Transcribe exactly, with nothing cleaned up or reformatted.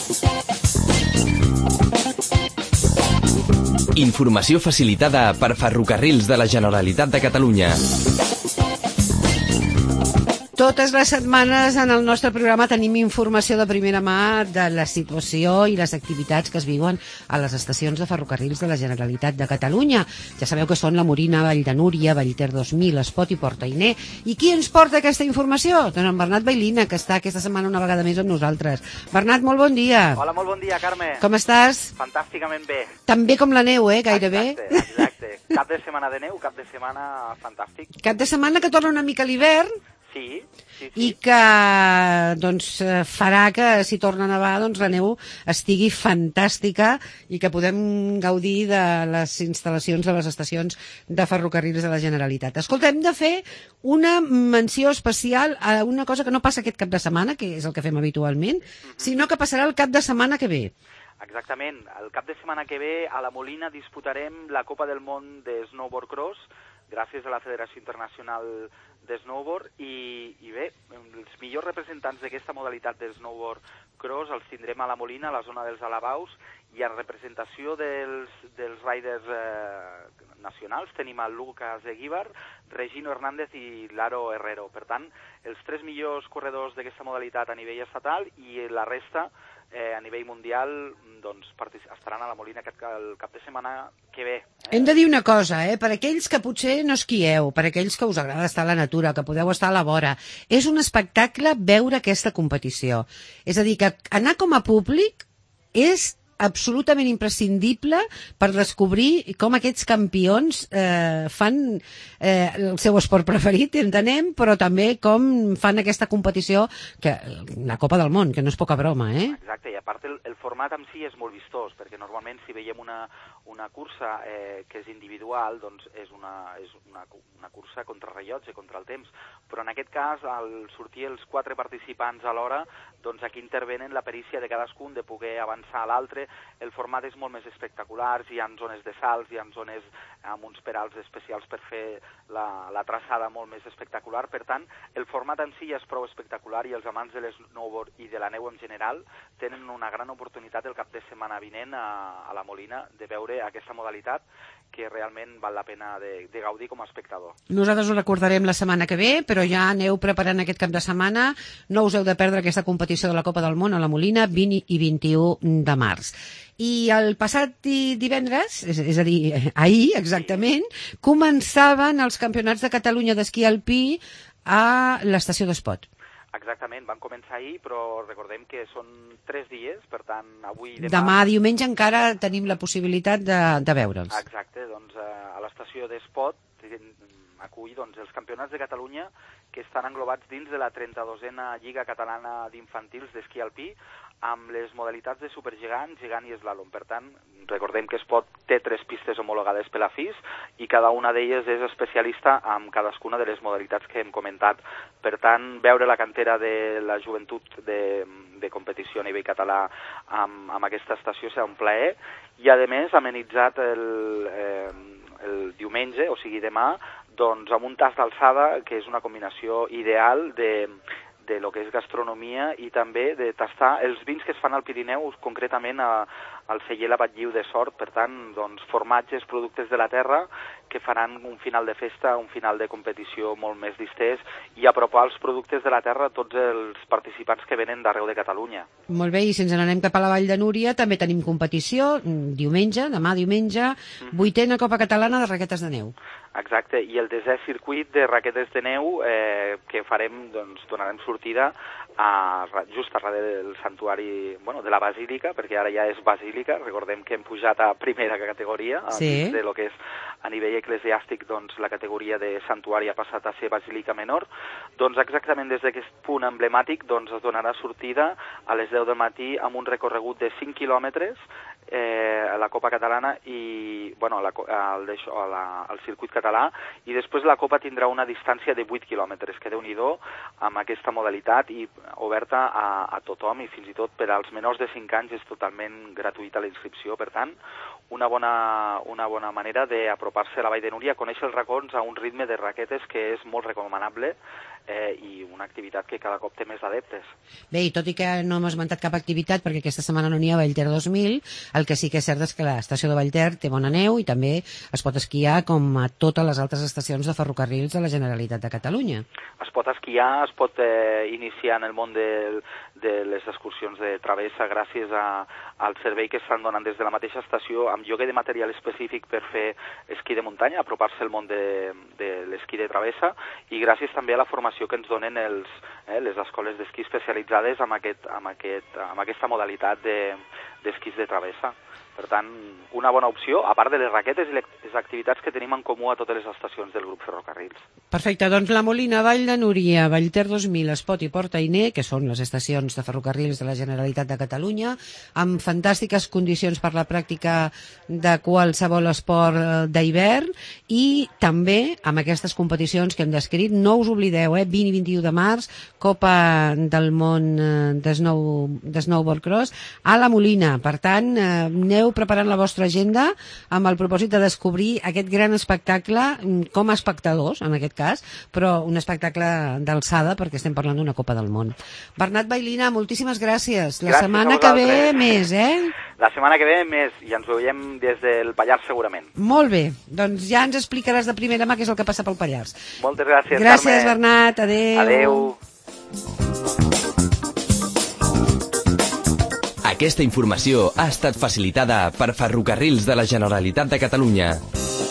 Informació facilitada per Ferrocarrils de la Generalitat de Catalunya. Totes les setmanes en el nostre programa tenim informació de primera mà de la situació i les activitats que es viuen a les estacions de ferrocarrils de la Generalitat de Catalunya. Ja sabeu que són la Morina, Vall de Núria, Vallter dos mil, Espot i Portainer. I qui ens porta aquesta informació? Doncs en Bernat Bailina, que està aquesta setmana una vegada més amb nosaltres. Bernat, molt bon dia. Hola, molt bon dia, Carme. Com estàs? Fantàsticament bé. Tan bé com la neu, eh? Gairebé. Exacte, exacte. Cap de setmana de neu, cap de setmana fantàstic. Cap de setmana que torna una mica l'hivern. Sí, sí, sí. I que doncs, farà que, si torna a nevar, doncs, la neu estigui fantàstica i que podem gaudir de les instal·lacions de les estacions de ferrocarrils de la Generalitat. Escolta, hem de fer una menció especial a una cosa que no passa aquest cap de setmana, que és el que fem habitualment, mm-hmm. sinó que passarà el cap de setmana que ve. Exactament. El cap de setmana que ve a la Molina disputarem la Copa del Món de Snowboard Cross, gràcies a la Federació Internacional de Snowboard, i, i bé, els millors representants d'aquesta modalitat de Snowboard Cross els tindrem a la Molina, a la zona dels Alabaus, i en representació dels, dels riders eh, nacionals tenim el Lucas Eguíbar, Regino Hernández i Laro Herrero. Per tant, els tres millors corredors d'aquesta modalitat a nivell estatal i la resta eh, a nivell mundial doncs, estaran a la Molina aquest, el cap de setmana que ve. Eh? Hem de dir una cosa, eh? Per aquells que potser no esquieu, per aquells que us agrada estar a la natura, que podeu estar a la vora, és un espectacle veure aquesta competició. És a dir, que anar com a públic és absolutament imprescindible per descobrir com aquests campions eh, fan eh, el seu esport preferit, entenem, però també com fan aquesta competició, que la Copa del Món, que no és poca broma, eh? Exacte, i a part el, el format en si és molt vistós, perquè normalment si veiem una, una cursa eh, que és individual, doncs és una, és una, una cursa contra rellotge, contra el temps, però en aquest cas, al sortir els quatre participants alhora, doncs aquí intervenen la perícia de cadascun de poder avançar a l'altre. El format és molt més espectacular, hi ha zones de salts, hi ha zones amb uns perals especials per fer la, la traçada molt més espectacular. Per tant, el format en si ja és prou espectacular i els amants de l'snowboard i de la neu en general tenen una gran oportunitat el cap de setmana vinent a, a la Molina de veure aquesta modalitat que realment val la pena de, de gaudir com a espectador. Nosaltres ho recordarem la setmana que ve, però ja aneu preparant aquest cap de setmana. No us heu de perdre aquesta competició de la Copa del Món a la Molina, vint i vint-i-u de març. I el passat divendres, és, és a dir, ahir exactament, començaven els campionats de Catalunya d'esquí alpí a l'estació d'Espot. Exactament, van començar ahir, però recordem que són tres dies, per tant, avui i demà... Demà, diumenge, encara tenim la possibilitat de, de veure'ls. Exacte, doncs a l'estació d'Espot acull doncs, els campionats de Catalunya que estan englobats dins de la trenta-dosena Lliga Catalana d'Infantils d'Esquí Alpí, amb les modalitats de supergegant, gegant i eslàlom. Per tant, recordem que Espot té tres pistes homologades per la F I S i cada una d'elles és especialista en cadascuna de les modalitats que hem comentat. Per tant, veure la cantera de la joventut de, de competició a nivell català amb, amb aquesta estació serà un plaer i, a més, amenitzat el, eh, el diumenge, o sigui demà, doncs amb un tas d'alçada, que és una combinació ideal de, de lo que és gastronomia i també de tastar els vins que es fan al Pirineu, concretament a, al celler La Batlliu de Sort. Per tant, doncs, formatges, productes de la terra, que faran un final de festa, un final de competició molt més distès i apropar els productes de la terra a tots els participants que venen d'arreu de Catalunya. Molt bé, i si ens n'anem cap a la Vall de Núria, també tenim competició, diumenge, demà diumenge, mm. vuitena Copa Catalana de Raquetes de Neu. Exacte, i el desè circuit de raquetes de neu eh, que farem, doncs, donarem sortida a, just a darrere del santuari, bueno, de la Basílica, perquè ara ja és Basílica, recordem que hem pujat a primera categoria, sí. de lo que és a nivell eclesiàstic, doncs la categoria de santuari ha passat a ser Basílica Menor. Doncs exactament des d'aquest punt emblemàtic doncs es donarà sortida a les deu del matí amb un recorregut de cinc quilòmetres eh, a la Copa Catalana i, bueno, a la, al, a la, al circuit català, i després la Copa tindrà una distància de vuit quilòmetres, que déu-n'hi-do amb aquesta modalitat i oberta a, a tothom, i fins i tot per als menors de cinc anys és totalment gratuïta la inscripció. Per tant, una bona, una bona manera d'apropar-se a la Vall de Núria, conèixer els racons a un ritme de raquetes que és molt recomanable, eh, i una activitat que cada cop té més adeptes. Bé, i tot i que no hem esmentat cap activitat, perquè aquesta setmana no n'hi ha a Vallter dos mil, el que sí que és cert és que l'estació de Vallter té bona neu i també es pot esquiar com a totes les altres estacions de ferrocarrils de la Generalitat de Catalunya. Es pot esquiar, es pot eh, iniciar en el món de, de les excursions de travessa gràcies a, al servei que estan donant des de la mateixa estació amb lloguer de material específic per fer esquí de muntanya, apropar-se al món de, de l'esquí de travessa, i gràcies també a la formació que ens donen els, eh, les escoles d'esquí especialitzades amb, aquest, amb, aquest, amb aquesta modalitat d'esquís de, de travessa. Per tant, una bona opció, a part de les raquetes i les activitats que tenim en comú a totes les estacions del grup Ferrocarrils. Perfecte, doncs la Molina, Vall de Núria, Vallter dos mil, Espot i Port Ainé, que són les estacions de ferrocarrils de la Generalitat de Catalunya, amb fantàstiques condicions per la pràctica de qualsevol esport d'hivern i també amb aquestes competicions que hem descrit. No us oblideu, eh? vint i vint-i-u de març, Copa del Món de, snow, de Snowboard Cross a la Molina. Per tant, eh, aneu preparant la vostra agenda amb el propòsit de descobrir aquest gran espectacle com a espectadors, en aquest cas, però un espectacle d'alçada perquè estem parlant d'una Copa del Món. Bernat Bailina, moltíssimes gràcies. La gràcies setmana que ve més, eh? La setmana que ve més, i ens veiem des del Pallars segurament. Molt bé, doncs ja ens explicaràs de primera mà què és el que passa pel Pallars. Moltes gràcies, Gràcies, Carme. Bernat, adéu. Adéu. Aquesta informació ha estat facilitada per Ferrocarrils de la Generalitat de Catalunya.